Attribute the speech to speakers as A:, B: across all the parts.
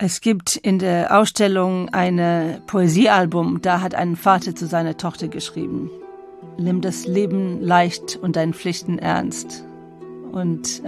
A: Es gibt in der Ausstellung ein Poesiealbum, da hat ein Vater zu seiner Tochter geschrieben: Nimm das Leben leicht und deine Pflichten ernst. Und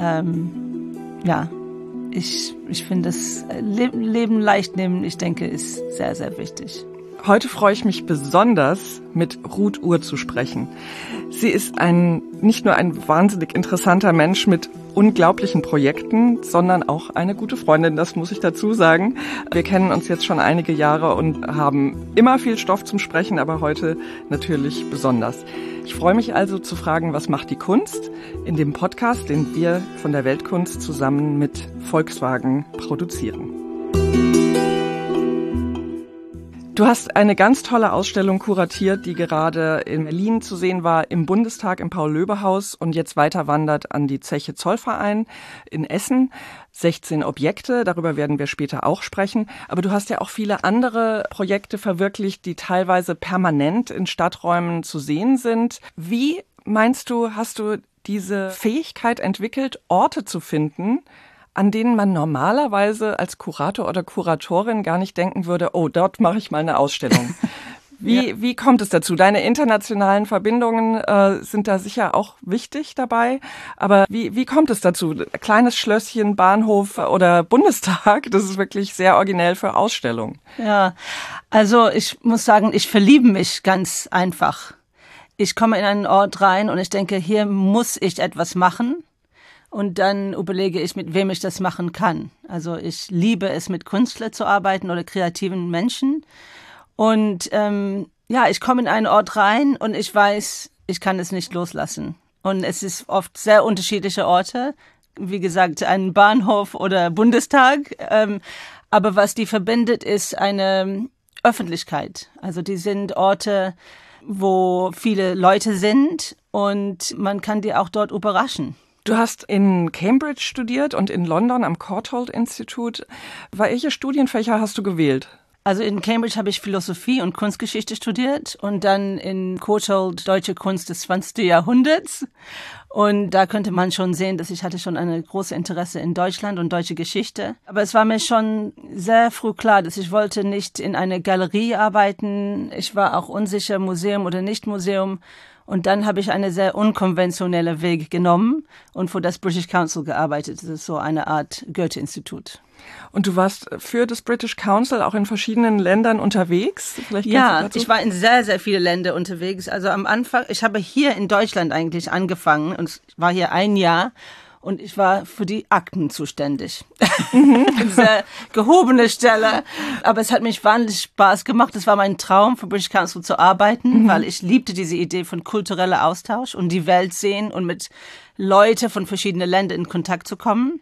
A: ich finde das Leben leicht nehmen, ich denke, ist sehr, sehr wichtig.
B: Heute freue ich mich besonders, mit Ruth Uhr zu sprechen. Sie ist nicht nur ein wahnsinnig interessanter Mensch mit unglaublichen Projekten, sondern auch eine gute Freundin, das muss ich dazu sagen. Wir kennen uns jetzt schon einige Jahre und haben immer viel Stoff zum Sprechen, aber heute natürlich besonders. Ich freue mich also zu fragen, was macht die Kunst in dem Podcast, den wir von der Weltkunst zusammen mit Volkswagen produzieren. Du hast eine ganz tolle Ausstellung kuratiert, die gerade in Berlin zu sehen war, im Bundestag im Paul-Löbe-Haus und jetzt weiter wandert an die Zeche Zollverein in Essen. 16 Objekte, darüber werden wir später auch sprechen. Aber du hast ja auch viele andere Projekte verwirklicht, die teilweise permanent in Stadträumen zu sehen sind. Wie, meinst du, hast du diese Fähigkeit entwickelt, Orte zu finden, an denen man normalerweise als Kurator oder Kuratorin gar nicht denken würde, oh, dort mache ich mal eine Ausstellung. Wie kommt es dazu? Deine internationalen Verbindungen sind da sicher auch wichtig dabei. Aber wie kommt es dazu? Kleines Schlösschen, Bahnhof oder Bundestag, das ist wirklich sehr originell für Ausstellungen.
A: Ja, also ich muss sagen, ich verliebe mich ganz einfach. Ich komme in einen Ort rein und ich denke, hier muss ich etwas machen. Und dann überlege ich, mit wem ich das machen kann. Also ich liebe es, mit Künstlern zu arbeiten oder kreativen Menschen. Und ich komme in einen Ort rein und ich weiß, ich kann es nicht loslassen. Und es ist oft sehr unterschiedliche Orte. Wie gesagt, ein Bahnhof oder Bundestag. Aber was die verbindet, ist eine Öffentlichkeit. Also die sind Orte, wo viele Leute sind und man kann die auch dort überraschen.
B: Du hast in Cambridge studiert und in London am Courtauld Institute. Welche Studienfächer hast du gewählt?
A: Also in Cambridge habe ich Philosophie und Kunstgeschichte studiert und dann in Courtauld Deutsche Kunst des 20. Jahrhunderts. Und da könnte man schon sehen, dass ich hatte schon eine große Interesse in Deutschland und deutsche Geschichte. Aber es war mir schon sehr früh klar, dass ich wollte nicht in einer Galerie arbeiten. Ich war auch unsicher, Museum oder nicht Museum. Und dann habe ich einen sehr unkonventionellen Weg genommen und für das British Council gearbeitet. Das ist so eine Art Goethe-Institut.
B: Und du warst für das British Council auch in verschiedenen Ländern unterwegs?
A: Ja, ich war in sehr, sehr viele Länder unterwegs. Also am Anfang, ich habe hier in Deutschland eigentlich angefangen und war hier ein Jahr. Und ich war für die Akten zuständig. Eine sehr gehobene Stelle. Aber es hat mich wahnsinnig Spaß gemacht. Es war mein Traum, für British Council zu arbeiten, weil ich liebte diese Idee von kultureller Austausch und die Welt sehen und mit Leuten von verschiedenen Ländern in Kontakt zu kommen.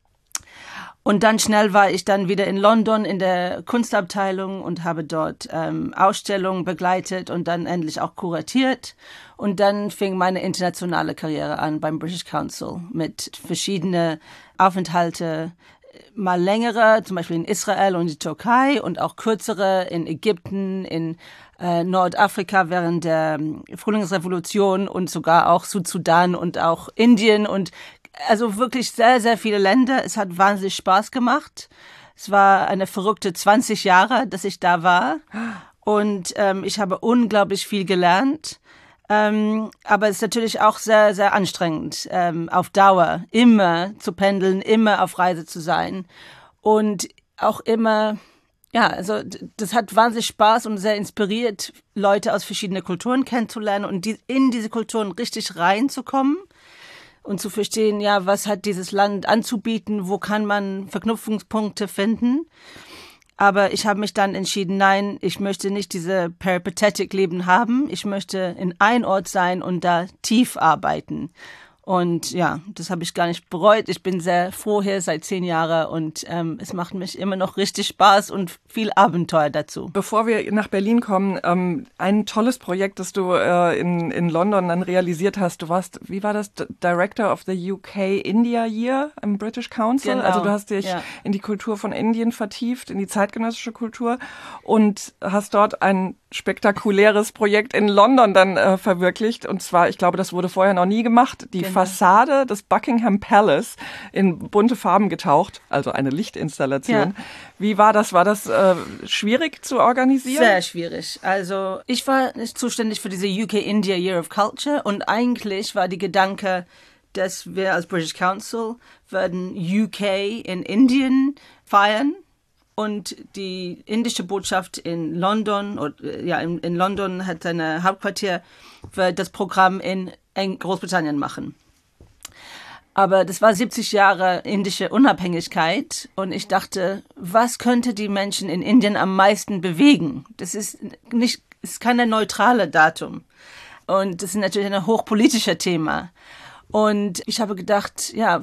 A: Und dann schnell war ich dann wieder in London in der Kunstabteilung und habe dort Ausstellungen begleitet und dann endlich auch kuratiert. Und dann fing meine internationale Karriere an beim British Council mit verschiedenen Aufenthalte, mal längere, zum Beispiel in Israel und die Türkei und auch kürzere in Ägypten, in Nordafrika während der Frühlingsrevolution und sogar auch Südsudan und auch Indien und also wirklich sehr, sehr viele Länder. Es hat wahnsinnig Spaß gemacht. Es war eine verrückte 20 Jahre, dass ich da war. Und ich habe unglaublich viel gelernt. Aber es ist natürlich auch sehr, sehr anstrengend, auf Dauer immer zu pendeln, immer auf Reise zu sein. Und auch immer, ja, also das hat wahnsinnig Spaß und sehr inspiriert, Leute aus verschiedenen Kulturen kennenzulernen und in diese Kulturen richtig reinzukommen. Und zu verstehen, ja, was hat dieses Land anzubieten, wo kann man Verknüpfungspunkte finden. Aber ich habe mich dann entschieden, nein, ich möchte nicht diese Peripatetic-Leben haben. Ich möchte in ein Ort sein und da tief arbeiten. Und ja, das habe ich gar nicht bereut. Ich bin sehr froh hier seit 10 Jahren und es macht mich immer noch richtig Spaß und viel Abenteuer dazu.
B: Bevor wir nach Berlin kommen, ein tolles Projekt, das du in London dann realisiert hast. Du warst, wie war das, Director of the UK India Year im British Council.
A: Genau.
B: Also du hast dich in die Kultur von Indien vertieft, in die zeitgenössische Kultur und hast dort ein spektakuläres Projekt in London dann verwirklicht. Und zwar, ich glaube, das wurde vorher noch nie gemacht, die Fassade des Buckingham Palace in bunte Farben getaucht, also eine Lichtinstallation. Ja. Wie war das? War das schwierig zu organisieren?
A: Sehr schwierig. Also ich war nicht zuständig für diese UK India Year of Culture und eigentlich war die Gedanke, dass wir als British Council werden UK in Indien feiern. Und die indische Botschaft in London, in London hat seine Hauptquartier, wird das Programm in Großbritannien machen. Aber das war 70 Jahre indische Unabhängigkeit und ich dachte, was könnte die Menschen in Indien am meisten bewegen? Das ist kein neutrales Datum. Und das ist natürlich ein hochpolitisches Thema. Und ich habe gedacht, ja,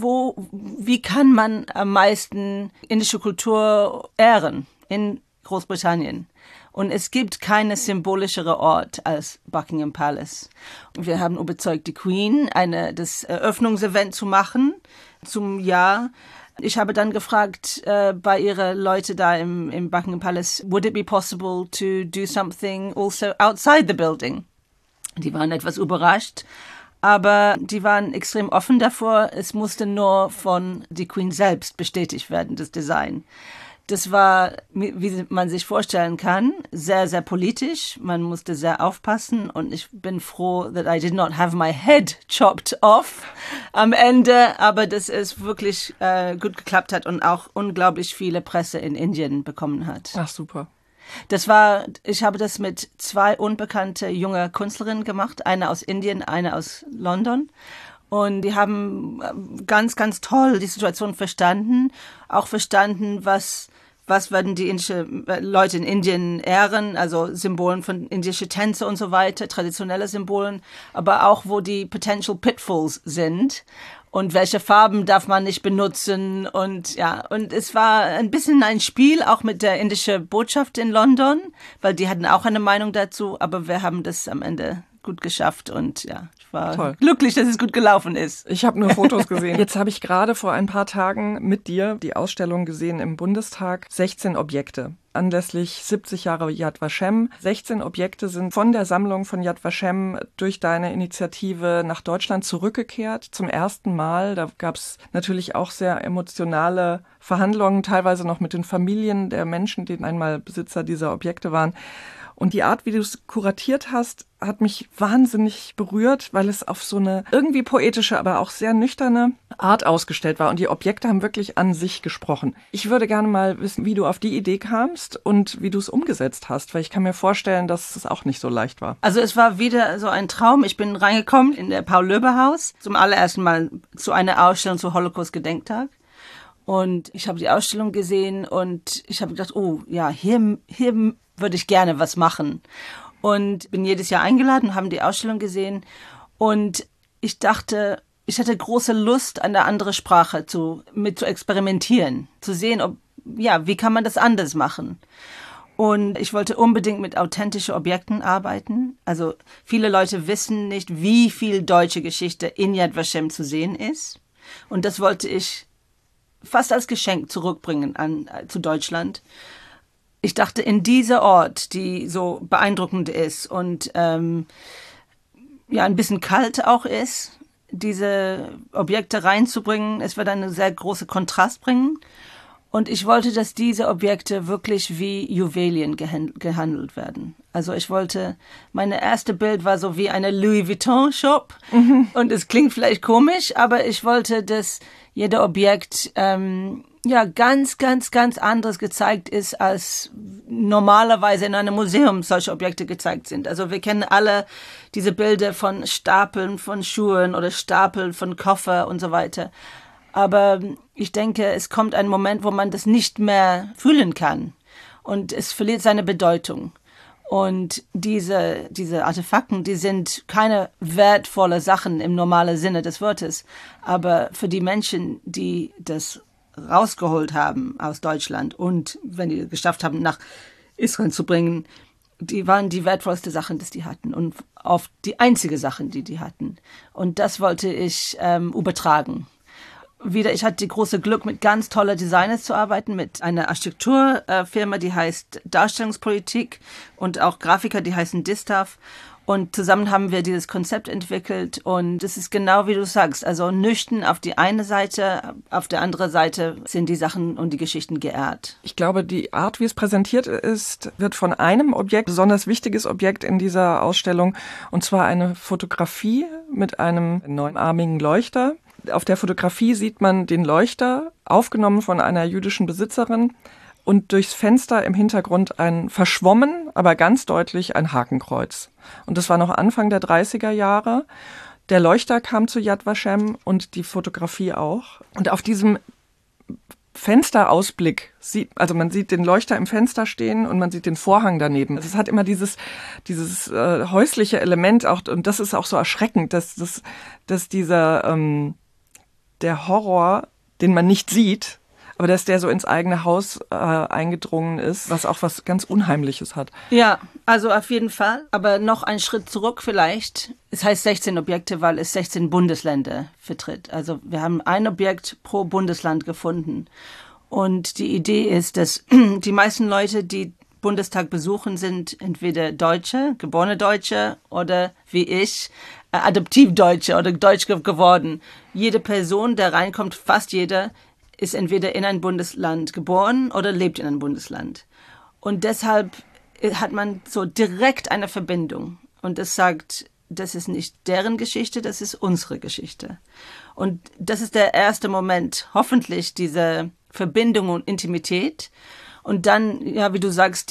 A: wie kann man am meisten indische Kultur ehren in Großbritannien? Und es gibt keinen symbolischeren Ort als Buckingham Palace. Und wir haben überzeugt, die Queen das Eröffnungsevent zu machen zum Jahr. Ich habe dann gefragt bei ihren Leute da im Buckingham Palace, would it be possible to do something also outside the building? Die waren etwas überrascht. Aber die waren extrem offen davor. Es musste nur von der Queen selbst bestätigt werden, das Design. Das war, wie man sich vorstellen kann, sehr, sehr politisch. Man musste sehr aufpassen und ich bin froh, that I did not have my head chopped off am Ende. Aber dass es wirklich gut geklappt hat und auch unglaublich viele Presse in Indien bekommen hat.
B: Ach, super.
A: Ich habe das mit 2 unbekannte junge Künstlerinnen gemacht, eine aus Indien, eine aus London. Und die haben ganz, ganz toll die Situation verstanden, auch verstanden, was werden die Leute in Indien ehren, also Symbolen von indische Tänze und so weiter, traditionelle Symbolen, aber auch wo die potential pitfalls sind. Und welche Farben darf man nicht benutzen? Und es war ein bisschen ein Spiel auch mit der indischen Botschaft in London, weil die hatten auch eine Meinung dazu, aber wir haben das am Ende gut geschafft und ja, ich war glücklich, dass es gut gelaufen ist.
B: Ich habe nur Fotos gesehen. Jetzt habe ich gerade vor ein paar Tagen mit dir die Ausstellung gesehen im Bundestag, 16 Objekte. Anlässlich 70 Jahre Yad Vashem. 16 Objekte sind von der Sammlung von Yad Vashem durch deine Initiative nach Deutschland zurückgekehrt. Zum ersten Mal. Da gab es natürlich auch sehr emotionale Verhandlungen, teilweise noch mit den Familien der Menschen, die einmal Besitzer dieser Objekte waren. Und die Art, wie du es kuratiert hast, hat mich wahnsinnig berührt, weil es auf so eine irgendwie poetische, aber auch sehr nüchterne Art ausgestellt war. Und die Objekte haben wirklich an sich gesprochen. Ich würde gerne mal wissen, wie du auf die Idee kamst und wie du es umgesetzt hast, weil ich kann mir vorstellen, dass es auch nicht so leicht war.
A: Also es war wieder so ein Traum. Ich bin reingekommen in der Paul-Löbe-Haus zum allerersten Mal zu einer Ausstellung zu Holocaust-Gedenktag. Und ich habe die Ausstellung gesehen und ich habe gedacht, oh ja, hier würde ich gerne was machen. Und bin jedes Jahr eingeladen, haben die Ausstellung gesehen. Und ich dachte, ich hatte große Lust, eine andere Sprache mit zu experimentieren, zu sehen, wie kann man das anders machen. Und ich wollte unbedingt mit authentischen Objekten arbeiten. Also viele Leute wissen nicht, wie viel deutsche Geschichte in Yad Vashem zu sehen ist. Und das wollte ich fast als Geschenk zurückbringen zu Deutschland. Ich dachte, in dieser Ort, die so beeindruckend ist und ein bisschen kalt auch ist, diese Objekte reinzubringen, es wird einen sehr großen Kontrast bringen. Und ich wollte, dass diese Objekte wirklich wie Juwelien gehandelt werden. Also mein erstes Bild war so wie eine Louis Vuitton Shop. Mhm. Und es klingt vielleicht komisch, aber ich wollte, dass jeder Objekt ganz, ganz, ganz anderes gezeigt ist, als normalerweise in einem Museum solche Objekte gezeigt sind. Also wir kennen alle diese Bilder von Stapeln von Schuhen oder Stapeln von Koffer und so weiter. Aber ich denke, es kommt ein Moment, wo man das nicht mehr fühlen kann und es verliert seine Bedeutung. Und diese Artefakten, die sind keine wertvolle Sachen im normalen Sinne des Wortes. Aber für die Menschen, die das rausgeholt haben aus Deutschland und wenn die geschafft haben, nach Israel zu bringen, die waren die wertvollste Sachen, die hatten und oft die einzige Sachen, die hatten. Und das wollte ich übertragen. ich hatte die große Glück, mit ganz tollen Designers zu arbeiten, mit einer Architekturfirma, die heißt Darstellungspolitik und auch Grafiker, die heißen Distaff. Und zusammen haben wir dieses Konzept entwickelt und es ist genau wie du sagst, also nüchtern auf die eine Seite, auf der anderen Seite sind die Sachen und die Geschichten geehrt.
B: Ich glaube, die Art, wie es präsentiert ist, wird von einem Objekt, besonders wichtiges Objekt in dieser Ausstellung, und zwar eine Fotografie mit einem neunarmigen Leuchter. Auf der Fotografie sieht man den Leuchter, aufgenommen von einer jüdischen Besitzerin, und durchs Fenster im Hintergrund verschwommen, aber ganz deutlich ein Hakenkreuz. Und das war noch Anfang der 30er Jahre. Der Leuchter kam zu Yad Vashem und die Fotografie auch. Und auf diesem Fensterausblick also man sieht den Leuchter im Fenster stehen und man sieht den Vorhang daneben. Also es hat immer dieses häusliche Element auch, und das ist auch so erschreckend, dass dieser der Horror, den man nicht sieht, aber dass der so ins eigene Haus eingedrungen ist, was auch was ganz Unheimliches hat.
A: Ja, also auf jeden Fall. Aber noch einen Schritt zurück vielleicht. Es heißt 16 Objekte, weil es 16 Bundesländer vertritt. Also wir haben ein Objekt pro Bundesland gefunden. Und die Idee ist, dass die meisten Leute, die Bundestag besuchen, sind entweder Deutsche, geborene Deutsche oder wie ich, Adoptivdeutsche oder Deutsch geworden. Jede Person, der reinkommt, fast jeder, ist entweder in ein Bundesland geboren oder lebt in einem Bundesland. Und deshalb hat man so direkt eine Verbindung. Und das sagt, das ist nicht deren Geschichte, das ist unsere Geschichte. Und das ist der erste Moment, hoffentlich, diese Verbindung und Intimität. Und dann, ja, wie du sagst,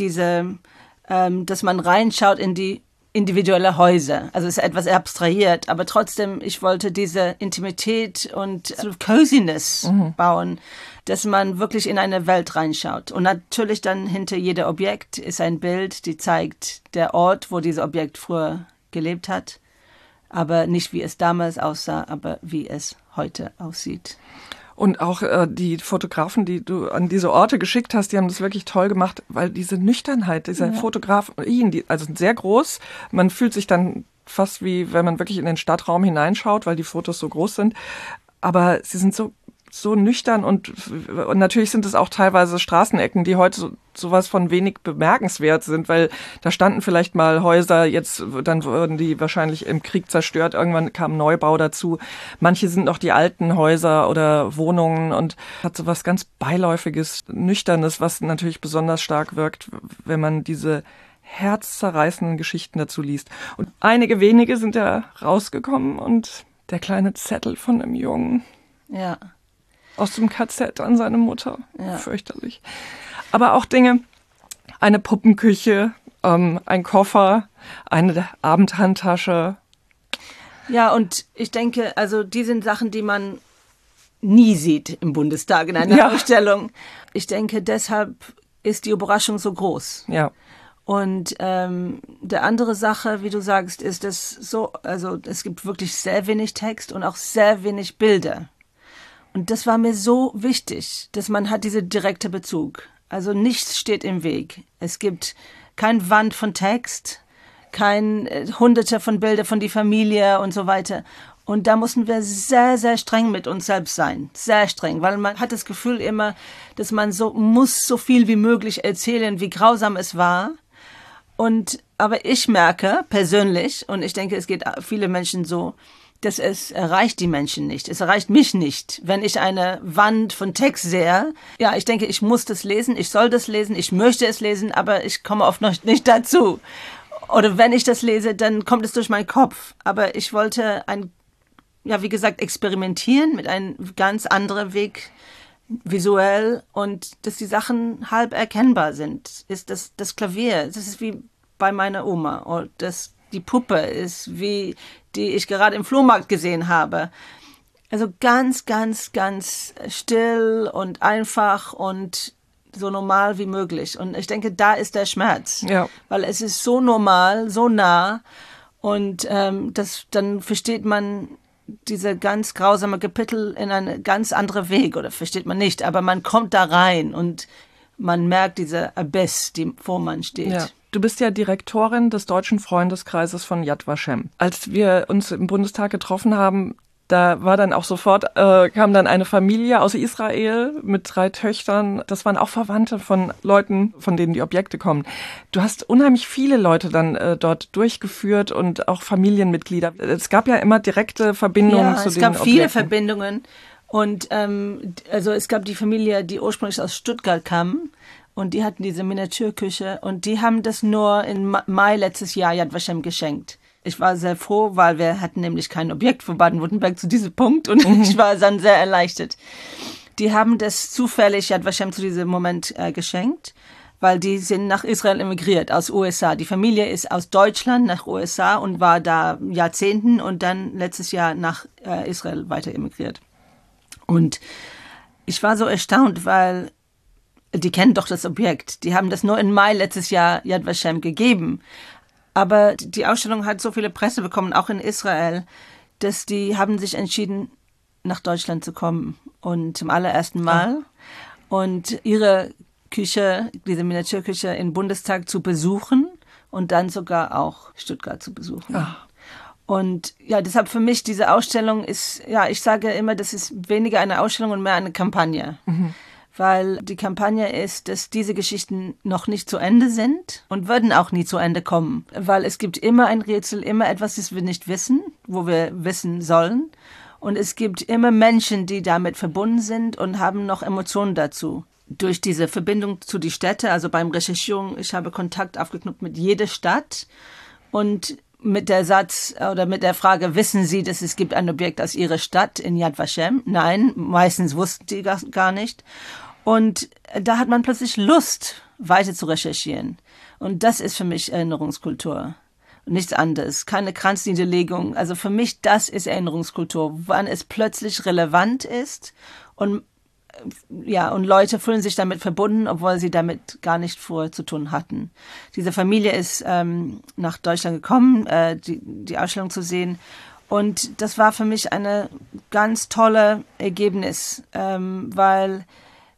A: dass man reinschaut in die individuelle Häuser. Also es ist etwas abstrahiert, aber trotzdem, ich wollte diese Intimität und so Coziness bauen, dass man wirklich in eine Welt reinschaut. Und natürlich dann hinter jedem Objekt ist ein Bild, die zeigt der Ort, wo dieses Objekt früher gelebt hat, aber nicht wie es damals aussah, aber wie es heute aussieht.
B: Und auch die Fotografen, die du an diese Orte geschickt hast, die haben das wirklich toll gemacht, weil diese Nüchternheit, dieser Fotografin, also sehr groß, man fühlt sich dann fast wie, wenn man wirklich in den Stadtraum hineinschaut, weil die Fotos so groß sind, aber sie sind so nüchtern und natürlich sind es auch teilweise Straßenecken, die heute sowas von wenig bemerkenswert sind, weil da standen vielleicht mal Häuser, jetzt dann wurden die wahrscheinlich im Krieg zerstört, irgendwann kam Neubau dazu. Manche sind noch die alten Häuser oder Wohnungen und hat sowas ganz Beiläufiges, Nüchternes, was natürlich besonders stark wirkt, wenn man diese herzzerreißenden Geschichten dazu liest. Und einige wenige sind ja rausgekommen und der kleine Zettel von einem Jungen.
A: Ja.
B: Aus dem KZ an seine Mutter. Ja. Fürchterlich. Aber auch Dinge, eine Puppenküche, ein Koffer, eine Abendhandtasche.
A: Ja, und ich denke, also die sind Sachen, die man nie sieht im Bundestag in einer Ausstellung. Ich denke, deshalb ist die Überraschung so groß.
B: Ja.
A: Und der andere Sache, wie du sagst, ist das so, also es gibt wirklich sehr wenig Text und auch sehr wenig Bilder. Und das war mir so wichtig, dass man hat diesen direkten Bezug. Also nichts steht im Weg. Es gibt kein Wand von Text, kein Hunderte von Bildern von die Familie und so weiter. Und da mussten wir sehr, sehr streng mit uns selbst sein. Sehr streng, weil man hat das Gefühl immer, dass man muss so viel wie möglich erzählen, wie grausam es war. Aber ich merke persönlich, und ich denke, es geht viele Menschen so, dass es erreicht die Menschen nicht. Es erreicht mich nicht. Wenn ich eine Wand von Text sehe, ja, ich denke, ich muss das lesen, ich soll das lesen, ich möchte es lesen, aber ich komme oft noch nicht dazu. Oder wenn ich das lese, dann kommt es durch meinen Kopf. Aber ich wollte wie gesagt, experimentieren mit einem ganz anderen Weg, visuell, und dass die Sachen halb erkennbar sind. Ist das Klavier, das ist wie bei meiner Oma. Und die Puppe ist wie die ich gerade im Flohmarkt gesehen habe. Also ganz, ganz, ganz still und einfach und so normal wie möglich. Und ich denke, da ist der Schmerz. Ja. Weil es ist so normal, so nah. Und dann versteht man diese ganz grausame Kapitel in einen ganz anderen Weg. Oder versteht man nicht. Aber man kommt da rein und man merkt diese Abyss, die vor man steht.
B: Ja. Du bist ja Direktorin des Deutschen Freundeskreises von Yad Vashem. Als wir uns im Bundestag getroffen haben, Da war dann auch sofort, kam dann eine Familie aus Israel mit 3 Töchtern. Das waren auch Verwandte von Leuten, von denen die Objekte kommen. Du hast unheimlich viele Leute dann dort durchgeführt und auch Familienmitglieder. Es gab ja immer direkte Verbindungen zu den Objekten.
A: Ja, es gab viele Verbindungen. Und also es gab die Familie, die ursprünglich aus Stuttgart kam. Und die hatten diese Miniaturküche. Und die haben das nur im Mai letztes Jahr Yad Vashem geschenkt. Ich war sehr froh, weil wir hatten nämlich kein Objekt für Baden-Württemberg zu diesem Punkt und ich war dann sehr erleichtert. Die haben das zufällig Yad Vashem zu diesem Moment geschenkt, weil die sind nach Israel emigriert, aus USA. Die Familie ist aus Deutschland nach USA und war da Jahrzehnten und dann letztes Jahr nach Israel weiter emigriert. Und ich war so erstaunt, weil die kennen doch das Objekt. Die haben das nur im Mai letztes Jahr Yad Vashem gegeben. Aber die Ausstellung hat so viele Presse bekommen, auch in Israel, dass die haben sich entschieden, nach Deutschland zu kommen. Und zum allerersten Mal. Und ihre Küche, diese Miniaturküche im Bundestag zu besuchen und dann sogar auch Stuttgart zu besuchen. Ach. Und ja, deshalb für mich diese Ausstellung ist, ja, ich sage immer, das ist weniger eine Ausstellung und mehr eine Kampagne. Mhm. Weil die Kampagne ist, dass diese Geschichten noch nicht zu Ende sind und würden auch nie zu Ende kommen. Weil es gibt immer ein Rätsel, immer etwas, das wir nicht wissen, wo wir wissen sollen. Und es gibt immer Menschen, die damit verbunden sind und haben noch Emotionen dazu. Durch diese Verbindung zu den Städten, also beim Recherchieren, ich habe Kontakt aufgeknüpft mit jeder Stadt und mit der Satz oder mit der Frage, wissen Sie, dass es gibt ein Objekt aus Ihrer Stadt in Yad Vashem? Nein, meistens wussten die gar nicht. Und da hat man plötzlich Lust, weiter zu recherchieren. Und das ist für mich Erinnerungskultur. Und nichts anderes. Keine Kranzniederlegung. Also für mich, das ist Erinnerungskultur. Wann es plötzlich relevant ist und ja, und Leute fühlen sich damit verbunden, obwohl sie damit gar nicht vorher zu tun hatten. Diese Familie ist nach Deutschland gekommen, die Ausstellung zu sehen. Und das war für mich eine ganz tolle Ergebnis, weil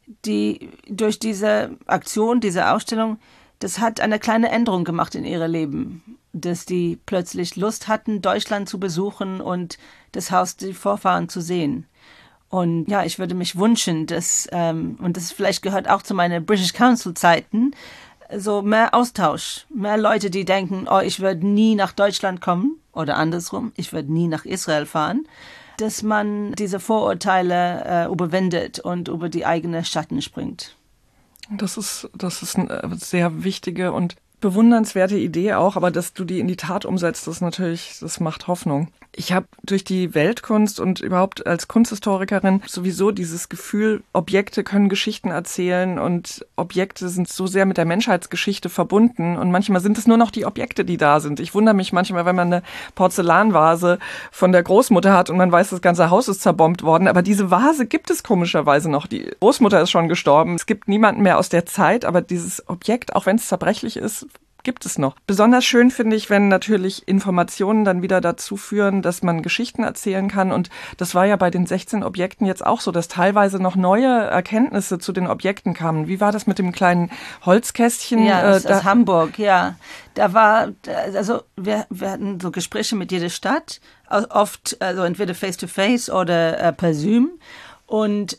A: durch diese Aktion, diese Ausstellung, das hat eine kleine Änderung gemacht in ihrem Leben, dass die plötzlich Lust hatten, Deutschland zu besuchen und das Haus der Vorfahren zu sehen. Und ja, ich würde mich wünschen, dass, und das vielleicht gehört auch zu meinen British Council Zeiten, so mehr Austausch, mehr Leute, die denken, oh, ich würde nie nach Deutschland kommen oder andersrum, ich würde nie nach Israel fahren, dass man diese Vorurteile überwindet und über die eigene Schatten springt.
B: Das ist eine sehr wichtige und bewundernswerte Idee auch, aber dass du die in die Tat umsetzt, das macht Hoffnung. Ich habe durch die Weltkunst und überhaupt als Kunsthistorikerin sowieso dieses Gefühl, Objekte können Geschichten erzählen und Objekte sind so sehr mit der Menschheitsgeschichte verbunden und manchmal sind es nur noch die Objekte, die da sind. Ich wundere mich manchmal, wenn man eine Porzellanvase von der Großmutter hat und man weiß, das ganze Haus ist zerbombt worden, aber diese Vase gibt es komischerweise noch. Die Großmutter ist schon gestorben. Es gibt niemanden mehr aus der Zeit, aber dieses Objekt, auch wenn es zerbrechlich ist, gibt es noch. Besonders schön finde ich, wenn natürlich Informationen dann wieder dazu führen, dass man Geschichten erzählen kann. Und das war ja bei den 16 Objekten jetzt auch so, dass teilweise noch neue Erkenntnisse zu den Objekten kamen. Wie war das mit dem kleinen Holzkästchen?
A: Ja, das ist aus Hamburg, ja. Da war, also wir hatten so Gespräche mit jeder Stadt, oft also entweder face-to-face oder per Zoom. Und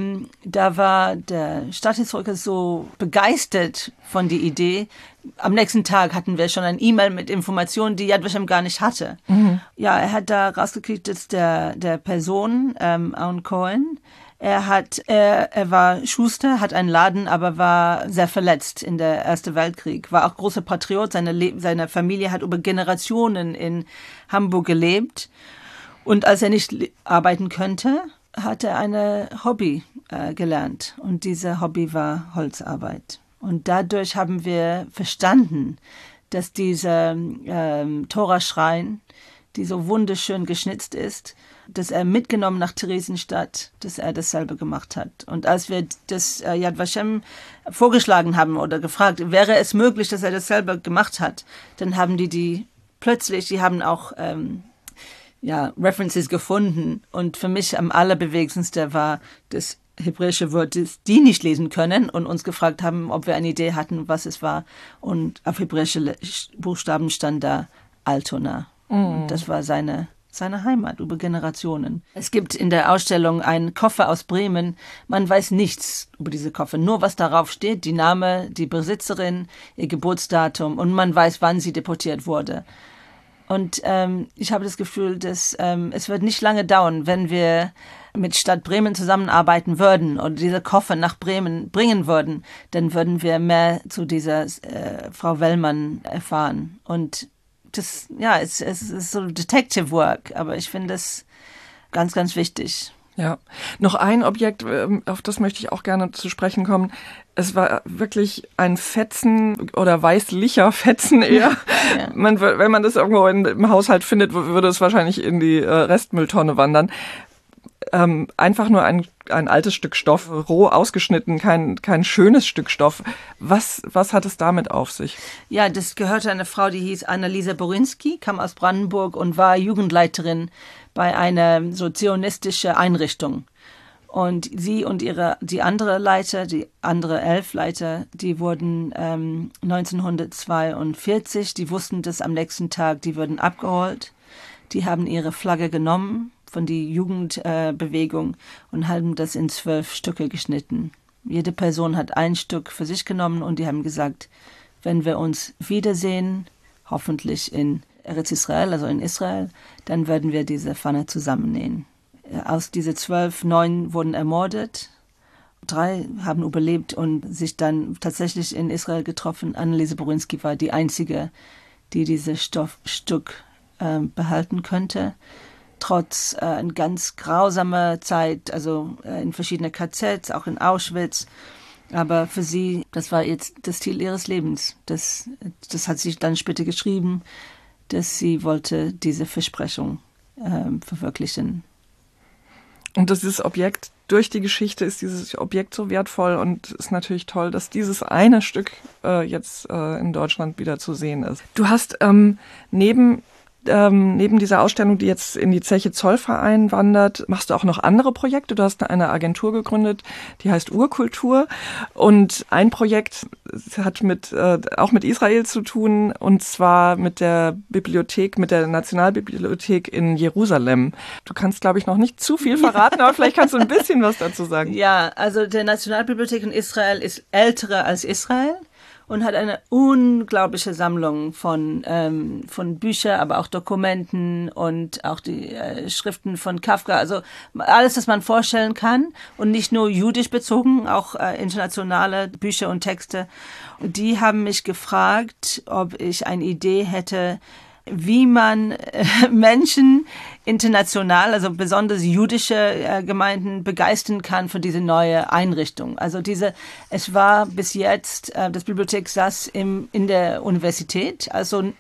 A: da war der Stadthistoriker so begeistert von der Idee. Am nächsten Tag hatten wir schon ein E-Mail mit Informationen, die Yad Vashem gar nicht hatte. Mhm. Ja, er hat da rausgekriegt, dass der Person, Aaron Cohen, er war Schuster, hat einen Laden, aber war sehr verletzt in der Ersten Weltkrieg. War auch großer Patriot. Seine Familie hat über Generationen in Hamburg gelebt. Und als er nicht arbeiten könnte, hat er eine Hobby gelernt und diese Hobby war Holzarbeit. Und dadurch haben wir verstanden, dass dieser Toraschrein, die so wunderschön geschnitzt ist, dass er mitgenommen nach Theresienstadt, dass er dasselbe gemacht hat. Und als wir das Yad Vashem vorgeschlagen haben oder gefragt, wäre es möglich, dass er dasselbe gemacht hat, dann haben die haben auch References gefunden. Und für mich am allerbewegendsten war das hebräische Wort, das die nicht lesen können und uns gefragt haben, ob wir eine Idee hatten, was es war. Und auf hebräische Buchstaben stand da Altona. Und das war seine seine Heimat über Generationen. Es gibt in der Ausstellung einen Koffer aus Bremen. Man weiß nichts über diese Koffer, nur was darauf steht, die Name, die Besitzerin, ihr Geburtsdatum und man weiß, wann sie deportiert wurde. Und ich habe das Gefühl, dass es wird nicht lange dauern, wenn wir mit Stadt Bremen zusammenarbeiten würden oder diese Koffer nach Bremen bringen würden, dann würden wir mehr zu dieser Frau Wellmann erfahren. Und das, ja, es ist so Detective Work, aber ich finde es ganz, ganz wichtig.
B: Ja, noch ein Objekt, auf das möchte ich auch gerne zu sprechen kommen. Es war wirklich ein Fetzen oder weißlicher Fetzen eher. Ja. Wenn man das irgendwo im Haushalt findet, würde es wahrscheinlich in die Restmülltonne wandern. Einfach nur ein altes Stück Stoff, roh ausgeschnitten, kein schönes Stück Stoff. Was hat es damit auf sich?
A: Ja, das gehörte einer Frau, die hieß Annalisa Borinski, kam aus Brandenburg und war Jugendleiterin bei einer so zionistischen Einrichtung. Und sie und die andere 11 Leiter, die wurden 1942, die wussten das am nächsten Tag, die würden abgeholt. Die haben ihre Flagge genommen von der Jugendbewegung und haben das in 12 Stücke geschnitten. Jede Person hat ein Stück für sich genommen und die haben gesagt, wenn wir uns wiedersehen, hoffentlich in Eretz Israel, also in Israel, dann werden wir diese Pfanne zusammennähen. Aus diese 12, 9 wurden ermordet, 3 haben überlebt und sich dann tatsächlich in Israel getroffen. Anneliese Borinski war die einzige, die dieses Stoffstück behalten könnte. Trotz eine ganz grausame Zeit, also in verschiedenen KZs, auch in Auschwitz. Aber für sie, das war jetzt das Ziel ihres Lebens. Das hat sie dann später geschrieben, dass sie wollte diese Versprechung verwirklichen.
B: Und dieses Objekt, durch die Geschichte ist dieses Objekt so wertvoll und ist natürlich toll, dass dieses eine Stück jetzt in Deutschland wieder zu sehen ist. Du hast neben dieser Ausstellung, die jetzt in die Zeche Zollverein wandert, machst du auch noch andere Projekte. Du hast eine Agentur gegründet, die heißt Urkultur. Und ein Projekt hat auch mit Israel zu tun, und zwar mit der Nationalbibliothek in Jerusalem. Du kannst, glaube ich, noch nicht zu viel verraten, aber vielleicht kannst du ein bisschen was dazu sagen.
A: Ja, also die Nationalbibliothek in Israel ist älter als Israel und hat eine unglaubliche Sammlung von Büchern, aber auch Dokumenten und auch die Schriften von Kafka. Also alles, was man vorstellen kann und nicht nur jüdisch bezogen, auch internationale Bücher und Texte. Und die haben mich gefragt, ob ich eine Idee hätte, wie man Menschen international, also besonders jüdische Gemeinden begeistern kann für diese neue Einrichtung. Also es war bis jetzt, das Bibliothek saß in der Universität, also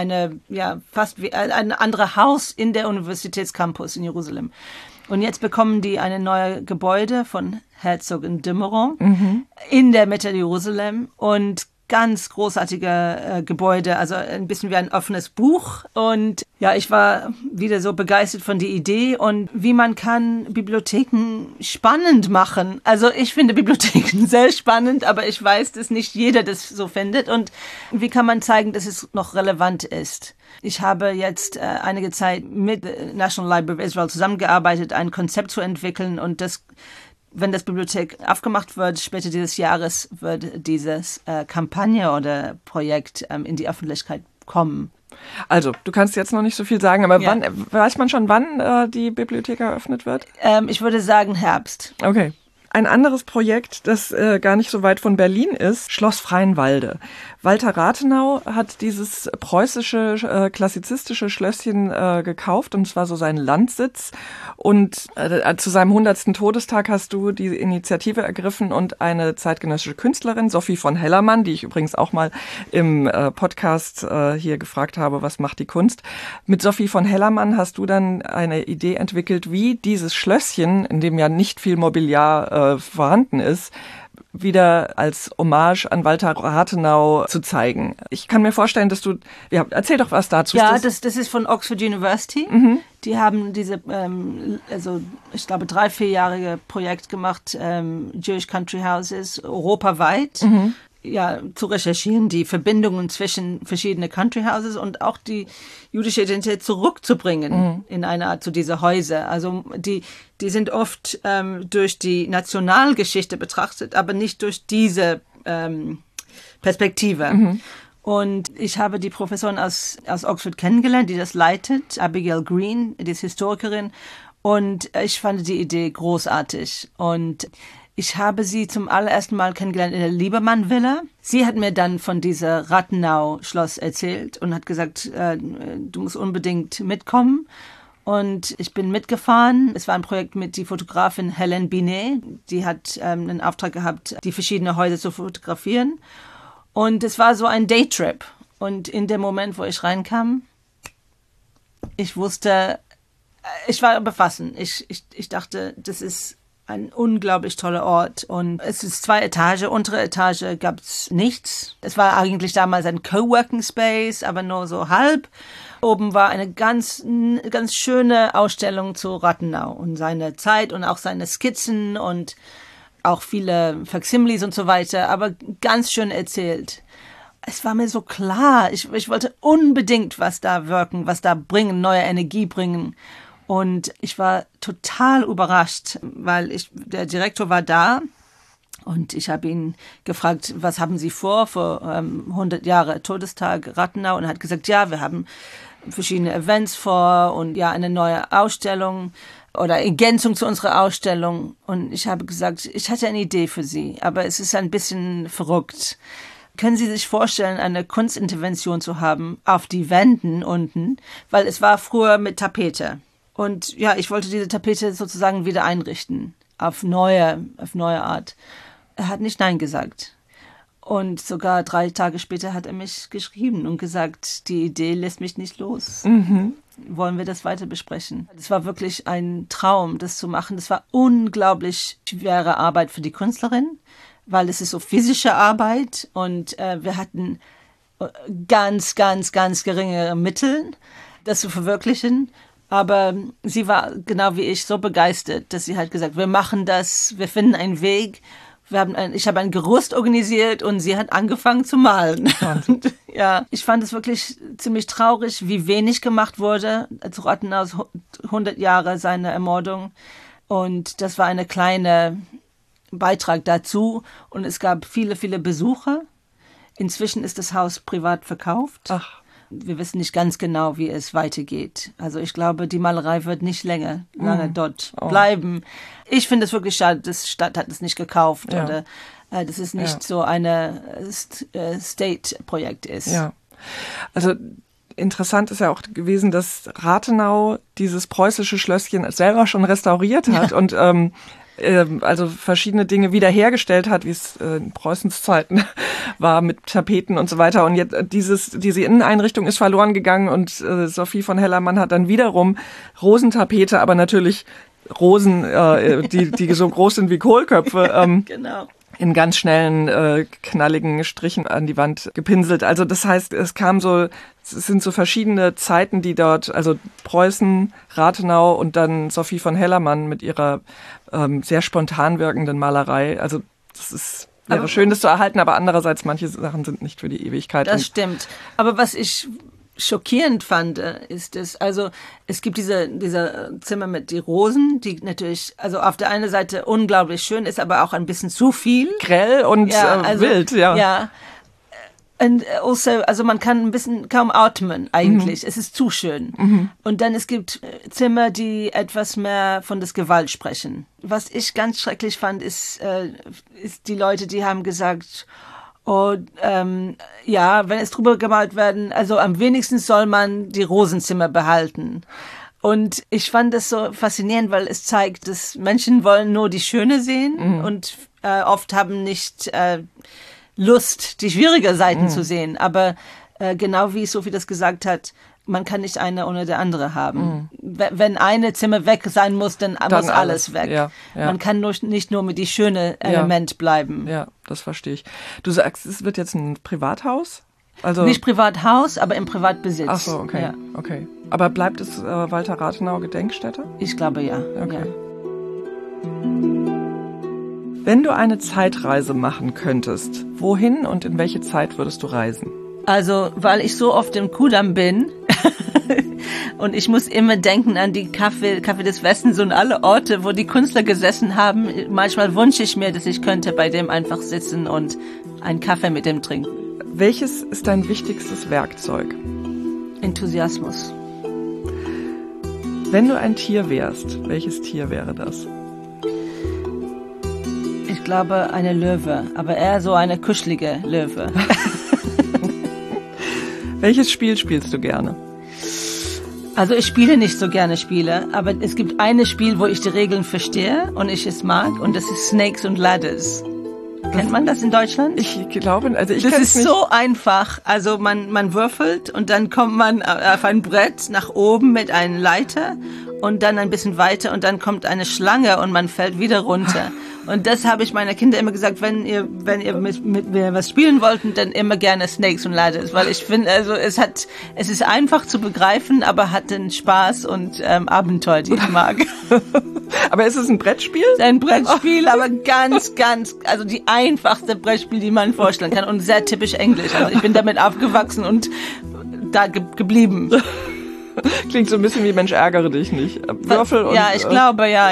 A: fast wie ein anderes Haus in der Universitätscampus in Jerusalem. Und jetzt bekommen die eine neue Gebäude von Herzog und de Meuron in der Mitte Jerusalem und ganz großartige Gebäude, also ein bisschen wie ein offenes Buch. Und ja, ich war wieder so begeistert von der Idee und wie man kann Bibliotheken spannend machen. Also ich finde Bibliotheken sehr spannend, aber ich weiß, dass nicht jeder das so findet. Und wie kann man zeigen, dass es noch relevant ist? Ich habe jetzt einige Zeit mit der National Library of Israel zusammengearbeitet, ein Konzept zu entwickeln und wenn das Bibliothek aufgemacht wird, später dieses Jahres wird dieses Kampagne oder Projekt in die Öffentlichkeit kommen.
B: Also, du kannst jetzt noch nicht so viel sagen, aber ja. Weiß man schon, wann die Bibliothek eröffnet wird?
A: Ich würde sagen Herbst.
B: Okay. Ein anderes Projekt, das gar nicht so weit von Berlin ist, Schloss Freienwalde. Walter Rathenau hat dieses preußische, klassizistische Schlösschen gekauft, und zwar so seinen Landsitz. Und zu seinem 100. Todestag hast du die Initiative ergriffen und eine zeitgenössische Künstlerin, Sophie von Hellermann, die ich übrigens auch mal im Podcast hier gefragt habe, was macht die Kunst. Mit Sophie von Hellermann hast du dann eine Idee entwickelt, wie dieses Schlösschen, in dem ja nicht viel Mobiliar vorhanden ist, wieder als Hommage an Walter Rathenau zu zeigen. Ich kann mir vorstellen, dass erzähl doch was dazu.
A: Ja, das ist von Oxford University. Die haben diese, ich glaube, 3-4-jährige Projekt gemacht, Jewish Country Houses, europaweit. zu recherchieren, die Verbindungen zwischen verschiedenen Country Houses und auch die jüdische Identität zurückzubringen in eine Art zu diese Häuser. Also die sind oft durch die Nationalgeschichte betrachtet, aber nicht durch diese Perspektive. Und ich habe die Professorin aus Oxford kennengelernt, die das leitet, Abigail Green, die ist Historikerin. Und ich fand die Idee großartig. Und ich habe sie zum allerersten Mal kennengelernt in der Liebermann-Villa. Sie hat mir dann von dieser Rathenau-Schloss erzählt und hat gesagt, du musst unbedingt mitkommen. Und ich bin mitgefahren. Es war ein Projekt mit die Fotografin Hélène Binet. Die hat einen Auftrag gehabt, die verschiedenen Häuser zu fotografieren. Und es war so ein Daytrip. Und in dem Moment, wo ich reinkam, ich wusste, ich war befassen. Ich dachte, das ist ein unglaublich toller Ort. Und es ist 2 Etagen. Untere Etage gab es nichts. Es war eigentlich damals ein Coworking Space, aber nur so halb. Oben war eine ganz schöne Ausstellung zu Rathenau und seine Zeit und auch seine Skizzen und auch viele Facsimiles und so weiter, aber ganz schön erzählt. Es war mir so klar, ich wollte unbedingt was da wirken, was da bringen, neue Energie bringen. Und ich war total überrascht, weil der Direktor war da und ich habe ihn gefragt, was haben Sie vor 100 Jahre Todestag Rathenau? Und er hat gesagt, ja, wir haben verschiedene Events vor und ja, eine neue Ausstellung oder Ergänzung zu unserer Ausstellung. Und ich habe gesagt, ich hatte eine Idee für Sie, aber es ist ein bisschen verrückt. Können Sie sich vorstellen, eine Kunstintervention zu haben auf die Wänden unten? Weil es war früher mit Tapete. Und ja, ich wollte diese Tapete sozusagen wieder einrichten, auf neue Art. Er hat nicht Nein gesagt. Und sogar 3 Tage später hat er mich geschrieben und gesagt, die Idee lässt mich nicht los. Wollen wir das weiter besprechen? Es war wirklich ein Traum, das zu machen. Das war unglaublich schwere Arbeit für die Künstlerin, weil es ist so physische Arbeit und wir hatten ganz geringe Mittel, das zu verwirklichen. Aber sie war genau wie ich so begeistert, dass sie hat gesagt, wir machen das, wir finden einen Weg. Ich habe ein Gerüst organisiert und sie hat angefangen zu malen. Und, ja, ich fand es wirklich ziemlich traurig, wie wenig gemacht wurde zu Rathenau's 100 Jahre seiner Ermordung. Und das war eine kleine Beitrag dazu. Und es gab viele Besucher. Inzwischen ist das Haus privat verkauft. Ach. Wir wissen nicht ganz genau, wie es weitergeht. Also ich glaube, die Malerei wird nicht lange dort bleiben. Ich finde es wirklich schade, die Stadt hat es nicht gekauft oder das ist nicht so eine State-Projekt ist. Ja,
B: also interessant ist ja auch gewesen, dass Rathenau dieses preußische Schlösschen selber schon restauriert hat und also verschiedene Dinge wiederhergestellt hat, wie es in Preußens Zeiten war mit Tapeten und so weiter. Und jetzt diese Inneneinrichtung ist verloren gegangen und Sophie von Hellermann hat dann wiederum Rosentapete, aber natürlich Rosen, die so groß sind wie Kohlköpfe,
A: genau.
B: In ganz schnellen, knalligen Strichen an die Wand gepinselt. Also das heißt, es sind so verschiedene Zeiten, die dort, also Preußen, Rathenau und dann Sophie von Hellermann mit ihrer sehr spontan wirkenden Malerei. Also das wäre schön, das zu erhalten, aber andererseits, manche Sachen sind nicht für die Ewigkeit.
A: Das stimmt. Aber was ich schockierend fand, ist es, also es gibt diese Zimmer mit die Rosen, die natürlich, also auf der einen Seite unglaublich schön ist, aber auch ein bisschen zu viel.
B: Grell und wild, ja.
A: Ja. Und also man kann ein bisschen kaum atmen eigentlich. Es ist zu schön. Und dann es gibt Zimmer, die etwas mehr von das Gewalt sprechen. Was ich ganz schrecklich fand, ist die Leute, die haben gesagt, wenn es drüber gemalt werden, also am wenigsten soll man die Rosenzimmer behalten. Und ich fand das so faszinierend, weil es zeigt, dass Menschen wollen nur die Schöne sehen und oft haben nicht Lust, die schwierigen Seiten zu sehen. Aber genau wie Sophie das gesagt hat, man kann nicht eine ohne der andere haben. Wenn eine Zimmer weg sein muss, dann muss alles weg. Ja. Man kann nicht nur mit die schöne Element bleiben.
B: Ja, das verstehe ich. Du sagst, es wird jetzt ein Privathaus? Also
A: nicht Privathaus, aber im Privatbesitz.
B: Ach so, okay. Ja. Okay. Aber bleibt es Walter Rathenau Gedenkstätte?
A: Ich glaube ja.
B: Okay.
A: Ja.
B: Wenn du eine Zeitreise machen könntest, wohin und in welche Zeit würdest du reisen?
A: Also, weil ich so oft im Kudamm bin und ich muss immer denken an die Café des Westens und alle Orte, wo die Künstler gesessen haben. Manchmal wünsche ich mir, dass ich könnte bei dem einfach sitzen und einen Kaffee mit dem trinken.
B: Welches ist dein wichtigstes Werkzeug?
A: Enthusiasmus.
B: Wenn du ein Tier wärst, welches Tier wäre das?
A: Ich glaube, eine Löwe, aber eher so eine kuschelige Löwe.
B: Welches Spiel spielst du gerne?
A: Also ich spiele nicht so gerne Spiele, aber es gibt ein Spiel, wo ich die Regeln verstehe und ich es mag, und das ist Snakes and Ladders. Kennt man das in Deutschland?
B: Ich glaube, also ich
A: das
B: kann
A: ist
B: nicht.
A: So einfach. Also man würfelt und dann kommt man auf ein Brett nach oben mit einer Leiter und dann ein bisschen weiter und dann kommt eine Schlange und man fällt wieder runter. Und das habe ich meiner Kinder immer gesagt, wenn ihr mit mir was spielen wollten, dann immer gerne Snakes und Ladders, weil ich finde, also es ist einfach zu begreifen, aber hat den Spaß und Abenteuer, die ich mag.
B: Aber ist es ein Brettspiel?
A: Es ist ein Brettspiel, aber ganz, also die einfachste Brettspiel, die man vorstellen kann und sehr typisch englisch. Also ich bin damit aufgewachsen und da geblieben.
B: Klingt so ein bisschen wie Mensch, ärgere dich nicht. Würfel und...
A: Ja, ich glaube, ja.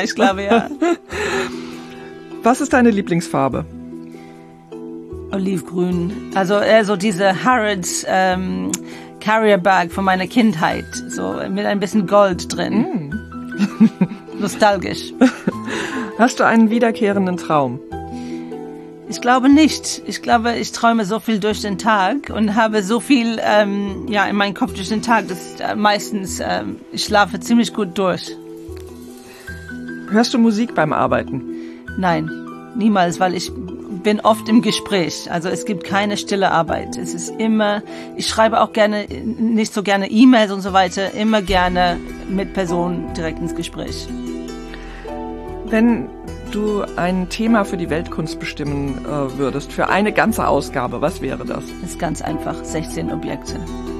B: Was ist deine Lieblingsfarbe?
A: Olivgrün. Also eher so diese Harrods Carrier Bag von meiner Kindheit. So mit ein bisschen Gold drin. Nostalgisch.
B: Hast du einen wiederkehrenden Traum?
A: Ich glaube nicht. Ich glaube, ich träume so viel durch den Tag und habe so viel in meinem Kopf durch den Tag, dass meistens ich schlafe ziemlich gut durch.
B: Hörst du Musik beim Arbeiten?
A: Nein, niemals, weil ich bin oft im Gespräch. Also es gibt keine stille Arbeit. Es ist immer, ich schreibe auch gerne, nicht so gerne E-Mails und so weiter, immer gerne mit Personen direkt ins Gespräch.
B: Wenn du ein Thema für die Weltkunst bestimmen würdest, für eine ganze Ausgabe, was wäre das?
A: Das ist ganz einfach, 16 Objekte.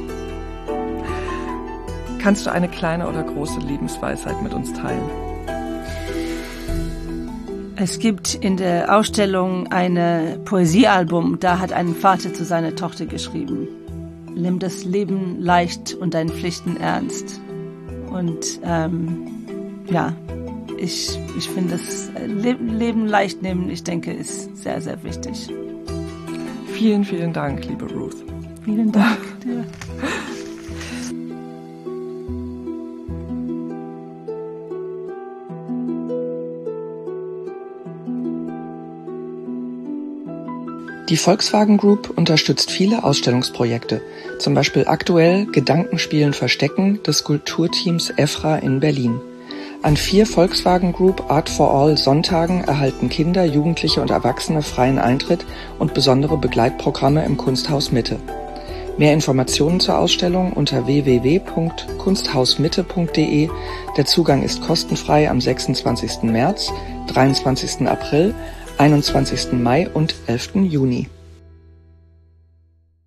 B: Kannst du eine kleine oder große Lebensweisheit mit uns teilen?
A: Es gibt in der Ausstellung ein Poesiealbum, da hat ein Vater zu seiner Tochter geschrieben: Nimm das Leben leicht und deine Pflichten ernst. Und ich finde das Leben leicht nehmen, ich denke, ist sehr, sehr wichtig.
B: Vielen, vielen Dank, liebe Ruth.
A: Vielen Dank dir.
C: Die Volkswagen Group unterstützt viele Ausstellungsprojekte, zum Beispiel aktuell Gedankenspielen Verstecken des Kulturteams EFRA in Berlin. An 4 Volkswagen Group Art for All Sonntagen erhalten Kinder, Jugendliche und Erwachsene freien Eintritt und besondere Begleitprogramme im Kunsthaus Mitte. Mehr Informationen zur Ausstellung unter www.kunsthausmitte.de. Der Zugang ist kostenfrei am 26. März, 23. April, 21. Mai und 11. Juni.